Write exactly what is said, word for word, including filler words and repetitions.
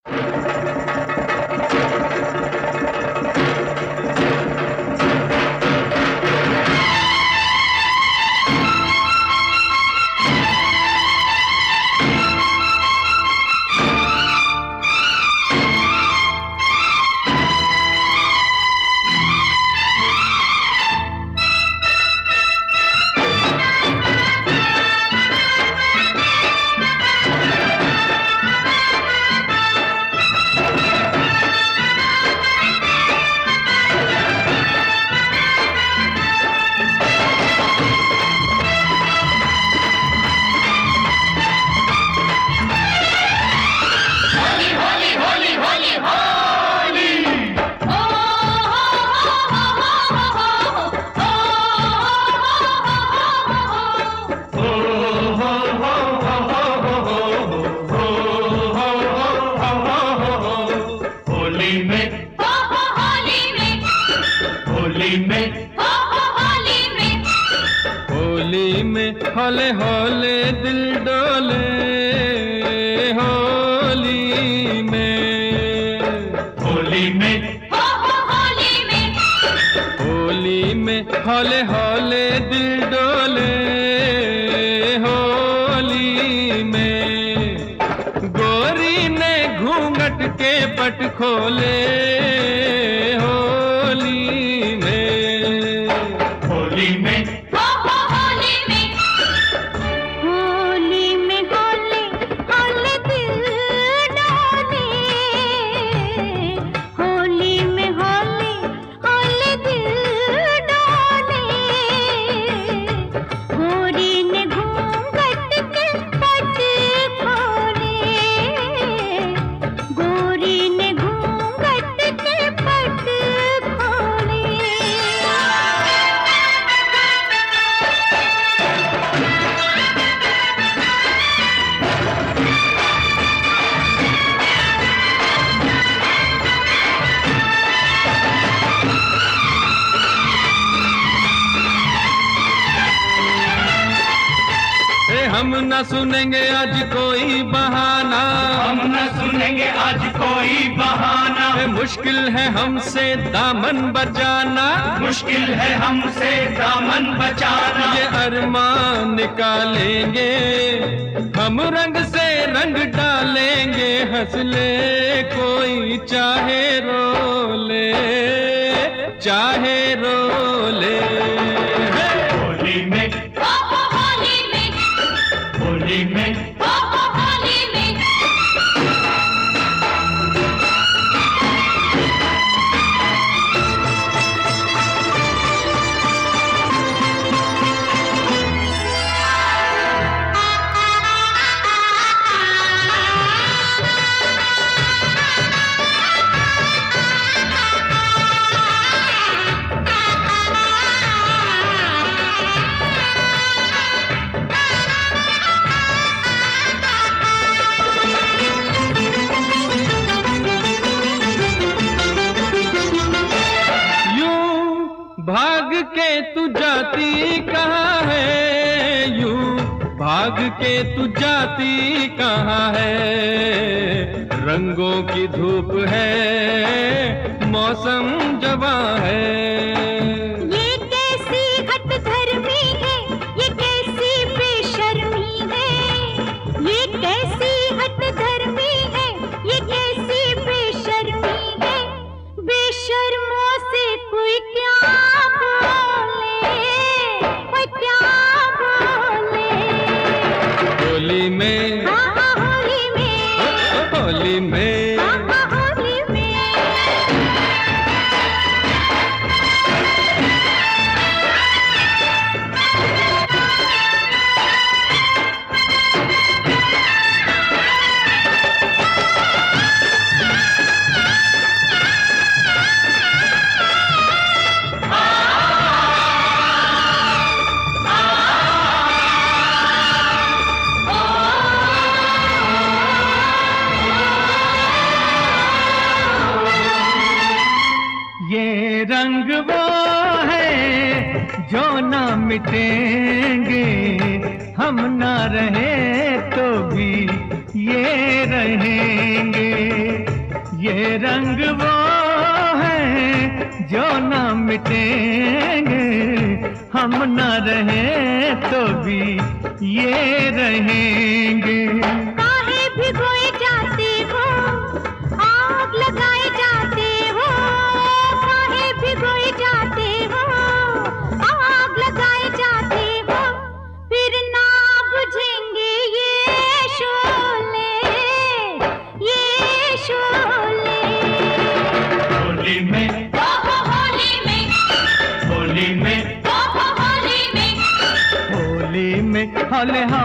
हौले हौले दिल डोले होली में, होली में, हो हो होली में, होली में हौले हौले दिल डोले होली में। गोरी ने घूंघट के पट खोले होली में, होली में, हम न सुनेंगे आज कोई बहाना, हम न सुनेंगे आज कोई बहाना। मुश्किल है हमसे दामन बचाना, मुश्किल है हमसे दामन बचाना। ये अरमान निकालेंगे हम, रंग से रंग डालेंगे। हंस ले कोई चाहे रो ले, चाहे रो ले। होली में, होली में, हो हो होली में, भाग के तू जाती कहाँ है, यूं भाग के तू जाती कहाँ है। रंगों की धूप है, मौसम जवां है। ये कैसी हठधर्मी है, ये कैसी बेशर्मी है। ये कैसी हठधर्मी है, ये कैसी बेशर्मी है। बेशर्मों से कोई क्या होली में, हाँ हाँ होली में, होली में, हाँ हाँ होली में। ये रंग वो है जो ना मिटेंगे, हम ना रहे तो भी ये रहेंगे। ये रंग वो है जो ना मिटेंगे, हम ना रहे तो भी ये रहेंगे। काहे भिगोए जाते हो, आग लगाए जाते हो, काहे भिगोए जाते हो, आग लगाए जाते हो, फिर ना बुझेंगे ये शोले, ये शोले। होली में, ओ हो होली में, होली में, ओ हो होली में, होली में हौले